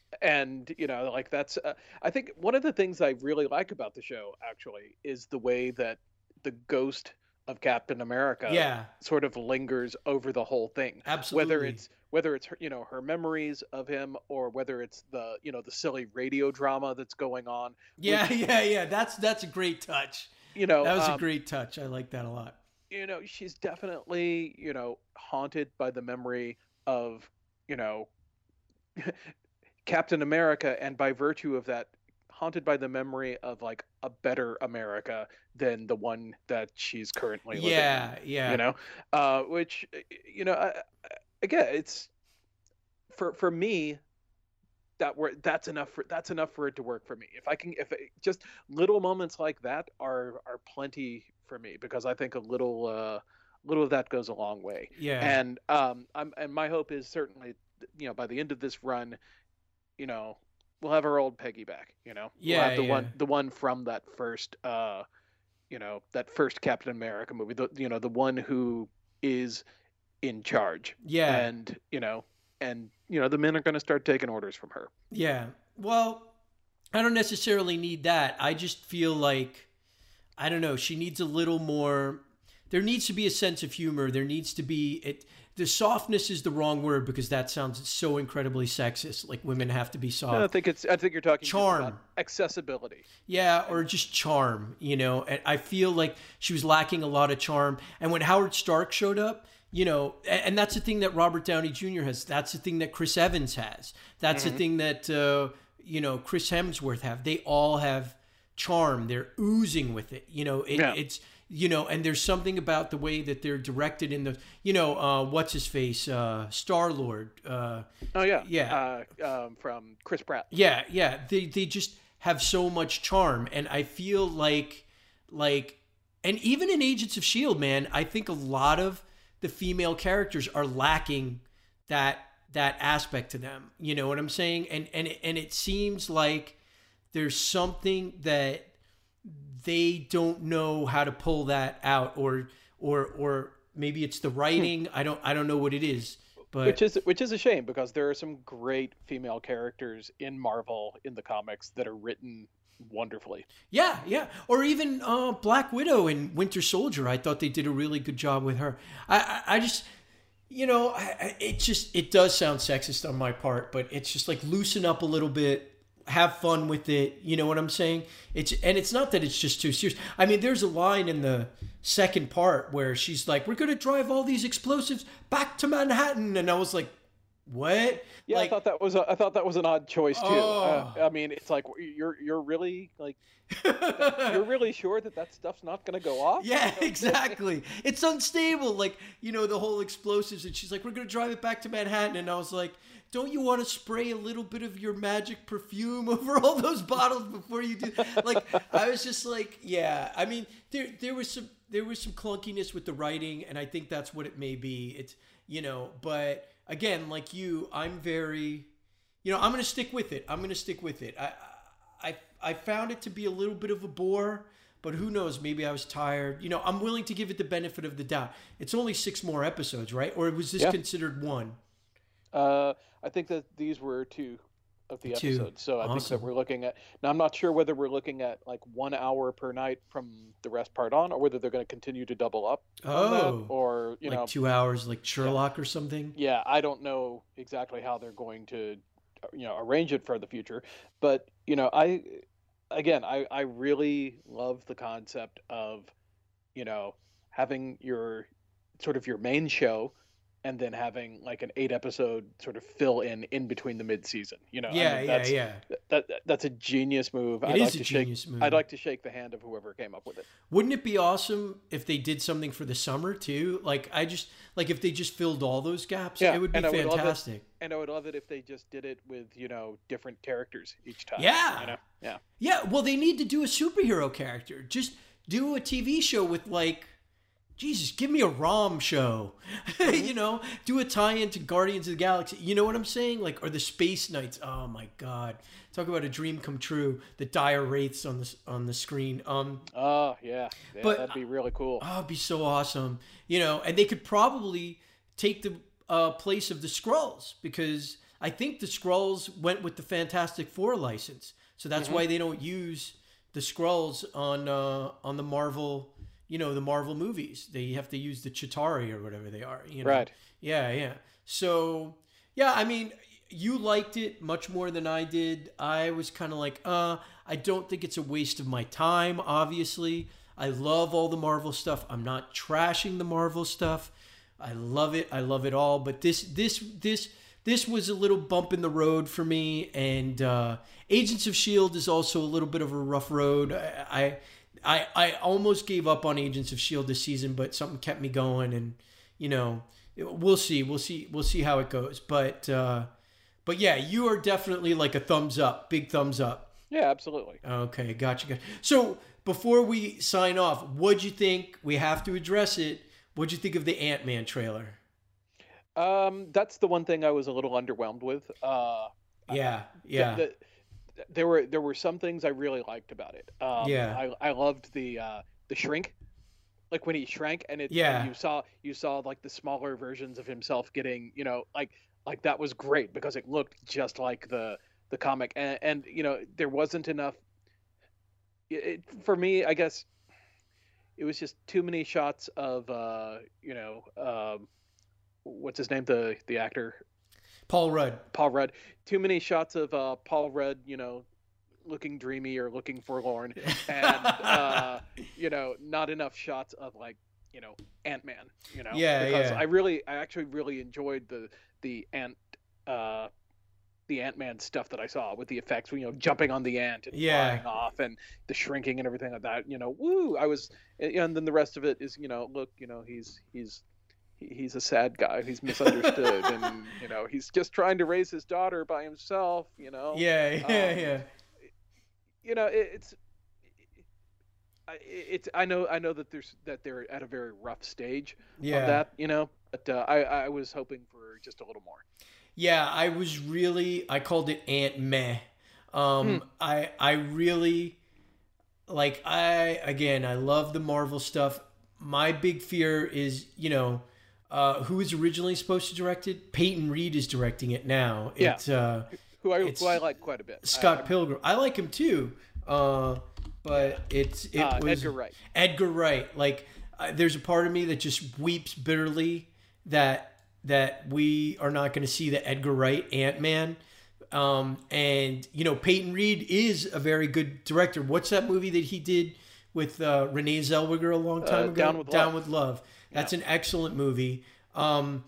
And like that's I think one of the things I really like about the show actually is the way that the ghost of Captain America Yeah, sort of lingers over the whole thing. absolutely. Whether it's her, her memories of him, or whether it's the the silly radio drama that's going on, Yeah, which yeah. That's a great touch. you know That was a um, great touch. I like that a lot. she's definitely haunted by the memory of you know Captain America, and by virtue of that, haunted by the memory of like a better America than the one that she's currently living in. Yeah, yeah, Which again, it's for me that's enough for it to work for me. Just little moments like that are plenty for me, because I think a little of that goes a long way. yeah, And my hope is certainly by the end of this run, we'll have our old Peggy back. We'll yeah, have yeah, the one from that first that first Captain America movie, the one who is in charge. yeah, And the men are going to start taking orders from her. yeah. Well, I don't necessarily need that. I just feel like, I don't know, she needs a little more. There needs to be a sense of humor. There needs to be it. The softness is the wrong word, because that sounds so incredibly sexist. Like women have to be soft. I think you're talking just Charm. about accessibility. Yeah, or just charm, And I feel like she was lacking a lot of charm. And when Howard Stark showed up, and that's the thing that Robert Downey Jr. has. That's the thing that Chris Evans has. That's the thing that, Chris Hemsworth have. They all have charm. They're oozing with it. Yeah. It's, and there's something about the way that they're directed in the, what's his face, Star-Lord. Oh yeah, Yeah. From Chris Pratt. Yeah, yeah. They just have so much charm, and I feel like, and even in Agents of Shield, man, I think a lot of the female characters are lacking that aspect to them. You know what I'm saying? And it seems like there's something that they don't know how to pull that out, or maybe it's the writing. I don't know what it is. But Which is a shame, because there are some great female characters in Marvel in the comics that are written wonderfully. yeah, yeah. Or even Black Widow and Winter Soldier. I thought they did a really good job with her. I just, it does sound sexist on my part, but it's just like, loosen up a little bit, have fun with it. You know what I'm saying? It's not that it's just too serious. I mean, there's a line in the second part where she's like, "We're gonna drive all these explosives back to Manhattan," and I was like, "What?" Yeah, like, I thought that was an odd choice too. Oh. I mean, it's like you're really like you're really sure that stuff's not going to go off? Yeah, exactly. It's unstable. Like, the whole explosives. And she's like, we're going to drive it back to Manhattan. And I was like, don't you want to spray a little bit of your magic perfume over all those bottles before you do? Like, I was just like, yeah. I mean, there was some clunkiness with the writing. And I think that's what it may be. It's, but again, like you, I'm very, I'm going to stick with it. I found it to be a little bit of a bore, but who knows? Maybe I was tired. I'm willing to give it the benefit of the doubt. It's only 6 more episodes, right? Or was this considered 1? I think that these were 2 of the 2. episodes. So I think Awesome. that we're looking at, now I'm not sure whether we're looking at like 1 hour per night from the rest part on, or whether they're going to continue to double up on that, or, like 2 hours, like Sherlock or something? Yeah, I don't know exactly how they're going to, arrange it for the future. But, I really love the concept of, having your sort of your main show, and then having like an 8-episode sort of fill in between the mid-season. That's a genius move. It is a genius move. I'd like to shake the hand of whoever came up with it. Wouldn't it be awesome if they did something for the summer too? Like, if they just filled all those gaps, Yeah, it would be and I would love it. fantastic. And I would love it if they just did it with, different characters each time. Yeah. Yeah. Yeah, well, they need to do a superhero character. Just do a TV show with, like, Jesus, give me a ROM show. Do a tie-in to Guardians of the Galaxy. You know what I'm saying? Like, or the Space Knights. Oh my God, talk about a dream come true. The dire wraiths on the screen. Oh yeah, but that'd be really cool. Oh, it'd be so awesome. And they could probably take the place of the Skrulls, because I think the Skrulls went with the Fantastic Four license, so that's why they don't use the Skrulls on the Marvel, the Marvel movies. They have to use the Chitauri or whatever they are. Right. Yeah. So yeah, I mean, you liked it much more than I did. I was kind of like, I don't think it's a waste of my time. Obviously, I love all the Marvel stuff. I'm not trashing the Marvel stuff. I love it. I love it all. But this was a little bump in the road for me. And Agents of S.H.I.E.L.D. is also a little bit of a rough road. I almost gave up on Agents of S.H.I.E.L.D. this season, but something kept me going. And we'll see. We'll see how it goes. But yeah, you are definitely like a thumbs up, big thumbs up. Yeah, absolutely. Okay, gotcha. So before we sign off, what'd you think? We have to address it. What'd you think of the Ant-Man trailer? That's the one thing I was a little underwhelmed with. Yeah. There were some things I really liked about it. I loved the shrink, like when he shrank, and and you saw like the smaller versions of himself getting, like that was great because it looked just like the comic, and there wasn't enough. For me, I guess it was just too many shots of what's his name, the actor, Paul Rudd. Too many shots of Paul Rudd, looking dreamy or looking forlorn, and not enough shots of like Ant-Man. Because I actually really enjoyed the Ant-Man stuff that I saw with the effects, jumping on the ant and flying off and the shrinking and everything like that. Woo! I was, and then the rest of it is, look, he's a sad guy. He's misunderstood, and he's just trying to raise his daughter by himself. Yeah. I know that they're at a very rough stage of that. But I was hoping for just a little more. Yeah, I called it Ant-Meh. I really, I love the Marvel stuff. My big fear is, who was originally supposed to direct it? Peyton Reed is directing it now. Yeah. Who I like quite a bit. Scott Pilgrim. I like him too. But it was Edgar Wright. Edgar Wright. Like, there's a part of me that just weeps bitterly that we are not going to see the Edgar Wright Ant-Man. And Peyton Reed is a very good director. What's that movie that he did with Renee Zellweger a long time ago? Down with Love. That's an excellent movie. But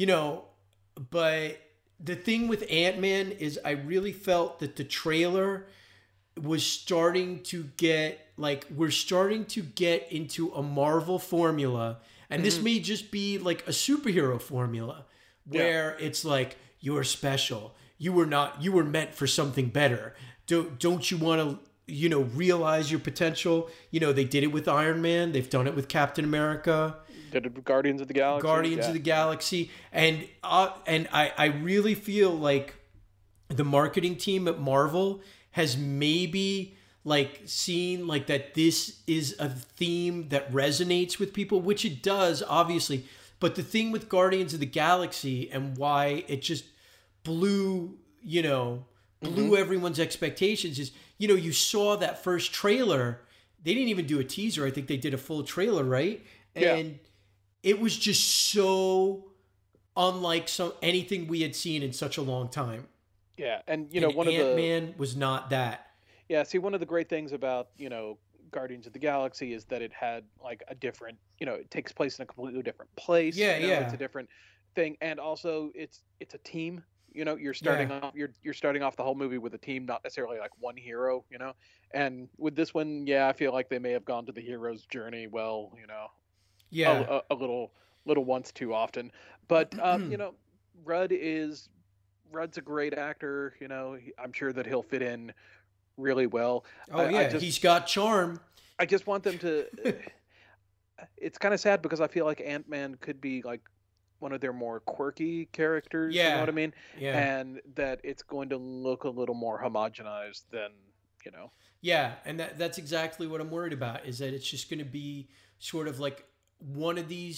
the thing with Ant-Man is I really felt that the trailer was starting to get, we're starting to get into a Marvel formula. And this may just be like a superhero formula where it's like, you're special. You were meant for something better. Don't you want to, realize your potential? They did it with Iron Man. They've done it with Captain America. Did it with Guardians of the Galaxy. And I really feel like the marketing team at Marvel has maybe seen that this is a theme that resonates with people, which it does, obviously. But the thing with Guardians of the Galaxy and why it just blew everyone's expectations is, you saw that first trailer. They didn't even do a teaser. I think they did a full trailer, right? And it was just so unlike anything we had seen in such a long time. Yeah, and one Ant-Man was not that. Yeah, see, one of the great things about, Guardians of the Galaxy is that it had a different, it takes place in a completely different place. It's a different thing, and also it's a team. You're starting off you're starting off the whole movie with a team, not necessarily one hero. And with this one, I feel like they may have gone to the hero's journey. Well, a little once too often. But Rudd's a great actor. I'm sure that he'll fit in really well. He's got charm. I just want them to. It's kind of sad because I feel like Ant-Man could be one of their more quirky characters. You know what I mean? Yeah. And that it's going to look a little more homogenized than. Yeah, and that's exactly what I'm worried about. Is that it's just going to be sort of like one of these.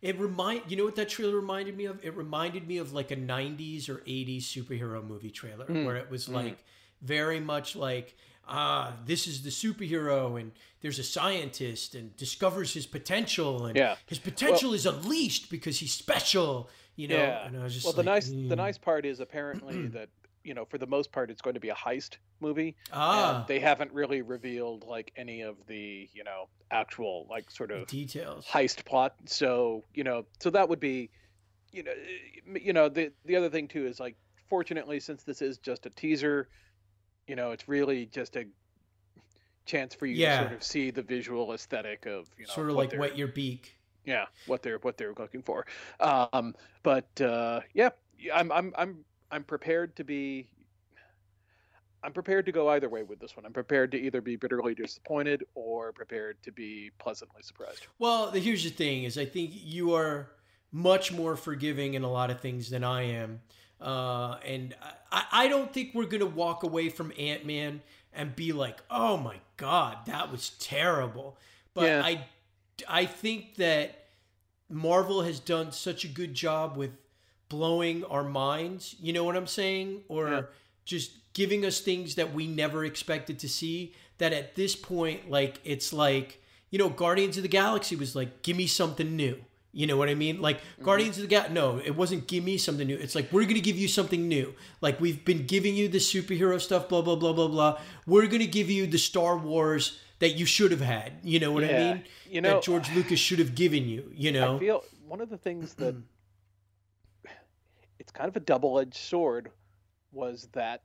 You know what that trailer reminded me of? It reminded me of like a 90s or 80s superhero movie trailer where it was like very much like, this is the superhero and there's a scientist and discovers his potential and his potential is unleashed because he's special, you know? Yeah. And I was just well, like, the nice part is apparently that, you know, for the most part, it's going to be a heist movie. Ah. And they haven't really revealed like any of the, you know, actual like sort of details. heist plot. So, you know, so that would be, you know, the other thing too is like, fortunately, since this is just a teaser, you know, it's really just a chance for you to sort of see the visual aesthetic of, you know, sort of like wet your beak. Yeah, what they're looking for. But yeah, I'm prepared to be. I'm prepared to go either way with this one. I'm prepared to either be bitterly disappointed or prepared to be pleasantly surprised. Well, here's the thing: is I think you are much more forgiving in a lot of things than I am, and I don't think we're gonna walk away from Ant-Man and be like, "Oh my God, that was terrible." But I think that Marvel has done such a good job with blowing our minds. You know what I'm saying? Or just giving us things that we never expected to see, that at this point, like, it's like, you know, Guardians of the Galaxy was like, give me something new. You know what I mean? Like Guardians of the Galaxy, no, it wasn't give me something new. It's like, we're going to give you something new. Like, we've been giving you the superhero stuff, blah, blah, blah, blah, blah. We're going to give you the Star Wars that you should have had. You know what I mean? You know, that George Lucas should have given you, you know? I feel one of the things that it's kind of a double-edged sword was that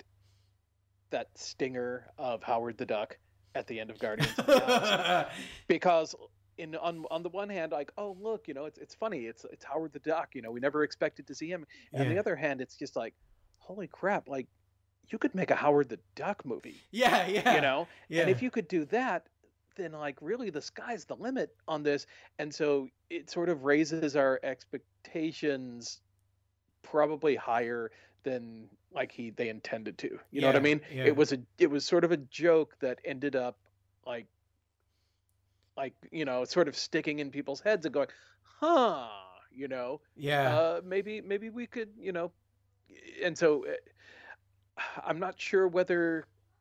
stinger of Howard the Duck at the end of Guardians of the Galaxy. Because on the one hand, like, oh look, you know, it's funny, it's Howard the Duck, you know, we never expected to see him. And on the other hand, it's just like, holy crap, like, you could make a Howard the Duck movie. Yeah. You know? Yeah. And if you could do that, then like really the sky's the limit on this. And so it sort of raises our expectations probably higher than like they intended to. You know what I mean? Yeah. It was sort of a joke that ended up like, you know, sort of sticking in people's heads and going, huh, you know, maybe we could, you know, and so I'm not sure whether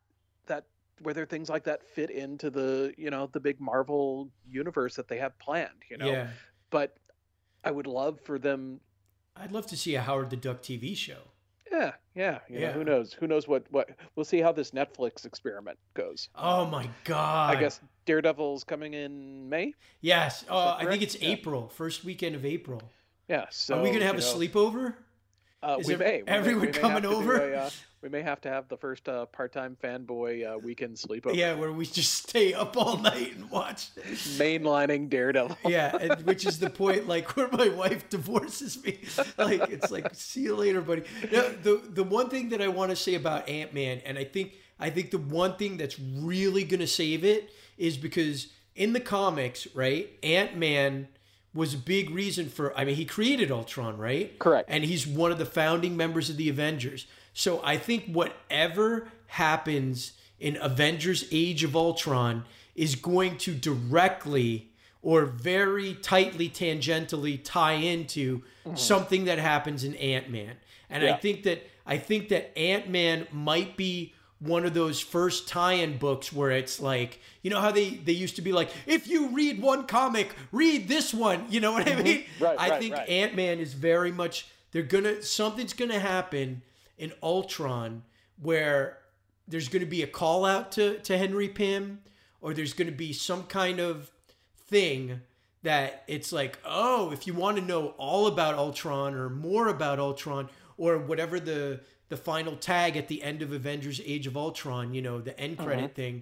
things like that fit into the, you know, the big Marvel universe that they have planned, you know, but I would love for them. I'd love to see a Howard the Duck TV show. Yeah. You know, who knows what we'll see how this Netflix experiment goes. Oh my God. I guess Daredevil's coming in May. Yes. I think it's April, first weekend of April. Yeah. So are we going to have a sleepover? We may. Everyone coming over? We may have to have the first part-time fanboy weekend sleepover. Yeah, where we just stay up all night and watch. Mainlining Daredevil. Yeah, which is the point, like, where my wife divorces me. Like, it's like, see you later, buddy. Now, the one thing that I want to say about Ant-Man, and I think the one thing that's really going to save it is because in the comics, right, Ant-Man was a big reason for, I mean, he created Ultron, right? Correct. And he's one of the founding members of the Avengers. So I think whatever happens in Avengers Age of Ultron is going to directly or very tightly tangentially tie into something that happens in Ant-Man. And I think that Ant-Man might be one of those first tie-in books where it's like, you know how they used to be like, if you read one comic, read this one. You know what I mean? I think Ant-Man is very much, something's gonna happen in Ultron where there's gonna be a call out to Henry Pym, or there's gonna be some kind of thing that it's like, oh, if you want to know all about Ultron or more about Ultron or whatever the final tag at the end of Avengers Age of Ultron, you know, the end credit thing,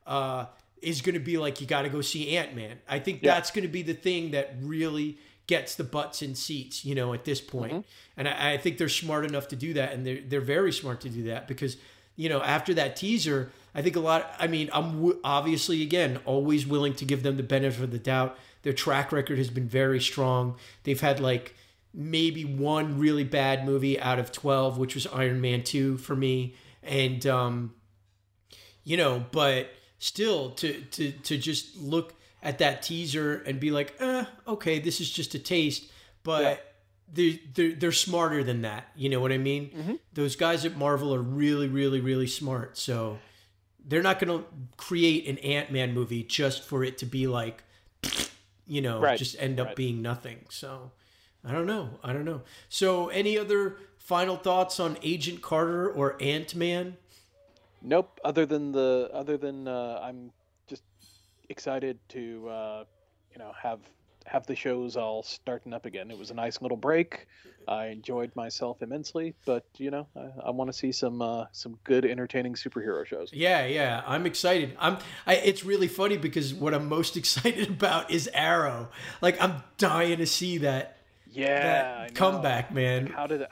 is going to be like, you got to go see Ant-Man. I think that's going to be the thing that really gets the butts in seats, you know, at this point. And I think they're smart enough to do that. And they're very smart to do that because, you know, after that teaser, I think I'm obviously, again, always willing to give them the benefit of the doubt. Their track record has been very strong. They've had like maybe one really bad movie out of 12, which was Iron Man 2 for me. And, you know, but still to just look at that teaser and be like, okay, this is just a taste, but they're smarter than that. You know what I mean? Mm-hmm. Those guys at Marvel are really, really, really smart. So they're not going to create an Ant-Man movie just for it to be like, you know, just end up being nothing. So I don't know. So any other final thoughts on Agent Carter or Ant-Man? Nope. Other than I'm just excited to have the shows all starting up again. It was a nice little break. I enjoyed myself immensely, but I want to see some good, entertaining superhero shows. Yeah, I'm excited. It's really funny because what I'm most excited about is Arrow. Like, I'm dying to see that. Yeah, that comeback, man.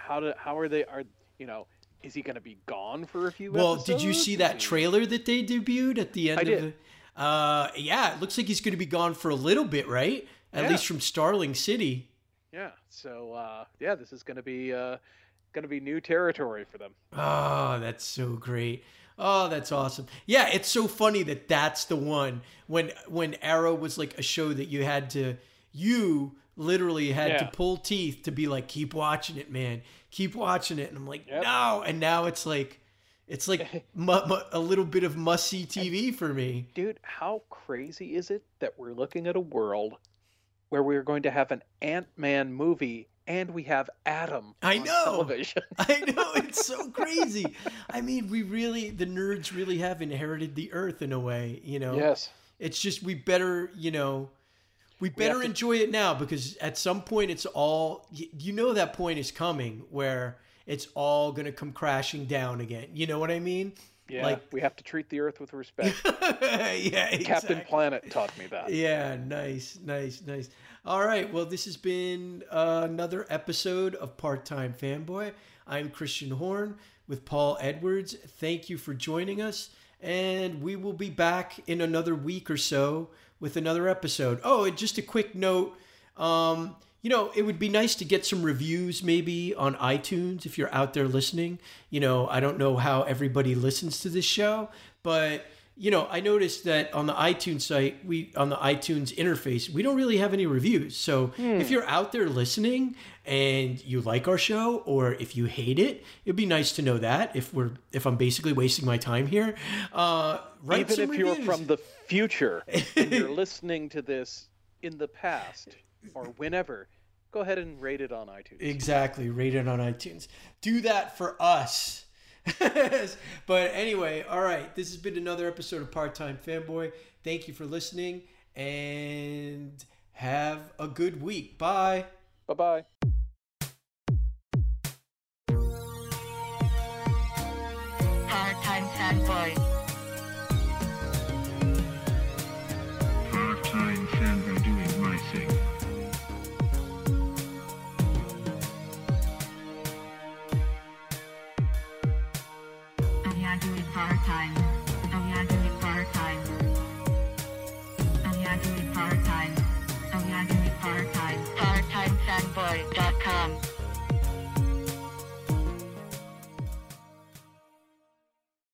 Is he going to be gone for a few Well, episodes? did you see that trailer that they debuted at the end of it? Yeah, it looks like he's going to be gone for a little bit, right? At least from Starling City. Yeah. So, this is going to be new territory for them. Oh, that's so great. Oh, that's awesome. Yeah, it's so funny that that's the one when Arrow was like a show that you literally had to pull teeth to be like, keep watching it, man. Keep watching it. And I'm like, no. And now it's like a little bit of must-see TV for me. Dude, how crazy is it that we're looking at a world where we're going to have an Ant-Man movie and we have Adam on television? I know. It's so crazy. I mean, the nerds really have inherited the earth in a way, you know? Yes. It's just, we better enjoy it now, because at some point it's all, that point is coming where it's all going to come crashing down again. You know what I mean? Yeah, like, we have to treat the earth with respect. Yeah, exactly. Captain Planet taught me that. Yeah, nice. All right, well, this has been another episode of Part-Time Fanboy. I'm Christian Horn with Paul Edwards. Thank you for joining us, and we will be back in another week or so with another episode. Oh, and just a quick note, it would be nice to get some reviews maybe on iTunes if you're out there listening. I don't know how everybody listens to this show, but, I noticed that on the iTunes site, on the iTunes interface, we don't really have any reviews. So if you're out there listening and you like our show, or if you hate it, it'd be nice to know that if I'm basically wasting my time here. Write some reviews. You're from the future and you're listening to this in the past or whenever, go ahead and rate it on iTunes. Exactly. Rate it on iTunes. Do that for us. But anyway, all right. This has been another episode of Part-Time Fanboy. Thank you for listening, and have a good week. Bye. Bye-bye. Part-Time Fanboy. Part-time fanboy doing my thing. Oh yeah, do it part-time. Oh yeah, do it part-time. Oh yeah, do it part-time. Oh yeah, do it part-time. PartTimeFanboy.com